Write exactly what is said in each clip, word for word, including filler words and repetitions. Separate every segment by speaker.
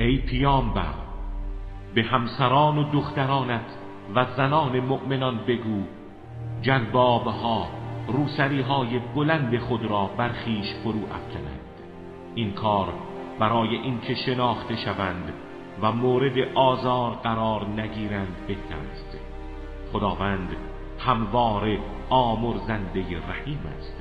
Speaker 1: ای پیامبر، به همسران و دخترانت و زنان مؤمنان بگو جلبابها، روسریهای بلند خود را بر خویش فرو افکنند. این کار برای اینکه شناخته شوند و مورد آزار قرار نگیرند بهتر است. خداوند همواره آمرزنده رحیم است.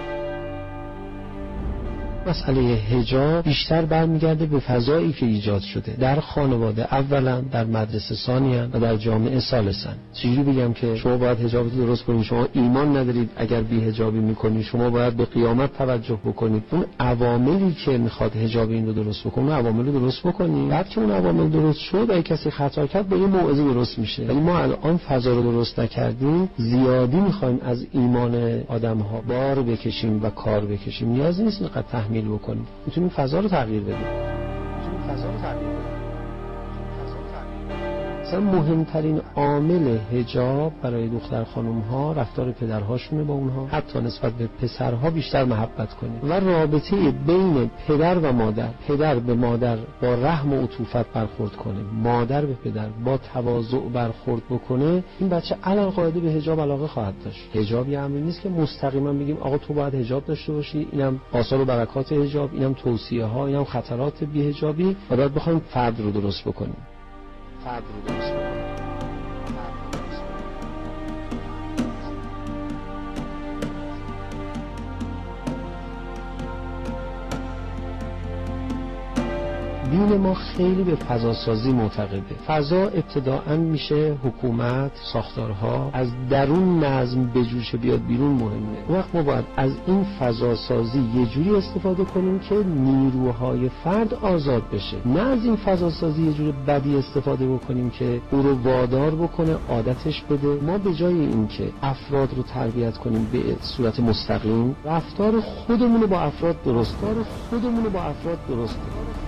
Speaker 2: مسئله حجاب بیشتر برمیگرده به فضایی که ایجاد شده در خانواده اولا، در مدرسه ثانیا و در جامعه ثالثا. چجوری بگم که شما باید حجابتون درست کنید، شما ایمان ندارید اگر بی حجابی میکنید، شما باید به قیامت توجه بکنید. اون عواملی که میخواد حجاب این رو درست بکنه، عوامل رو درست بکنید. بعد که اون عوامل درست شد، اگه کسی خطا کرد با یه موعظه درست میشه. ولی ما الان فضا رو درست نکردیم، زیادی میخوایم از ایمان آدم‌ها بار بکشیم و کار بکشیم. نیازی نیست اینقدر تحمیل بکنیم. میتونیم فضا رو تغییر بدیم. میتونیم فضا رو تغییر بدیم. مثلا مهمترین عامل حجاب برای دختر خانم ها رفتار پدرهاشونه با اونها، حتی نسبت به پسرها بیشتر محبت کنید و رابطه بین پدر و مادر، پدر به مادر با رحم و عطوفت برخورد کنه، مادر به پدر با تواضع برخورد بکنه، این بچه علالقاعده به حجاب علاقه خواهد داشت. حجاب یه امری نیست که مستقیما بگیم آقا تو باید حجاب داشته باشی، اینم آثار و برکات حجاب، اینم توصیه ها، اینم خطرات بی حجابی، و بعد بخوایم فرد رو درست بکنیم. فرد رو درست بکنیم. دین ما خیلی به فضاسازی معتقده. فضا ابتداءً میشه حکومت، ساختارها، از درون نظم به جوش بیاد بیرون مهمه. اون وقت ما باید از این فضاسازی یه جوری استفاده کنیم که نیروهای فرد آزاد بشه، نه از این فضاسازی یه جوری بدی استفاده بکنیم که او رو وادار بکنه عادتش بده. ما به جای این که افراد رو تربیت کنیم به صورت مستقیم، رفتار خودمون رو با افراد درست کنیم. خودمون رو با افراد درست کنیم.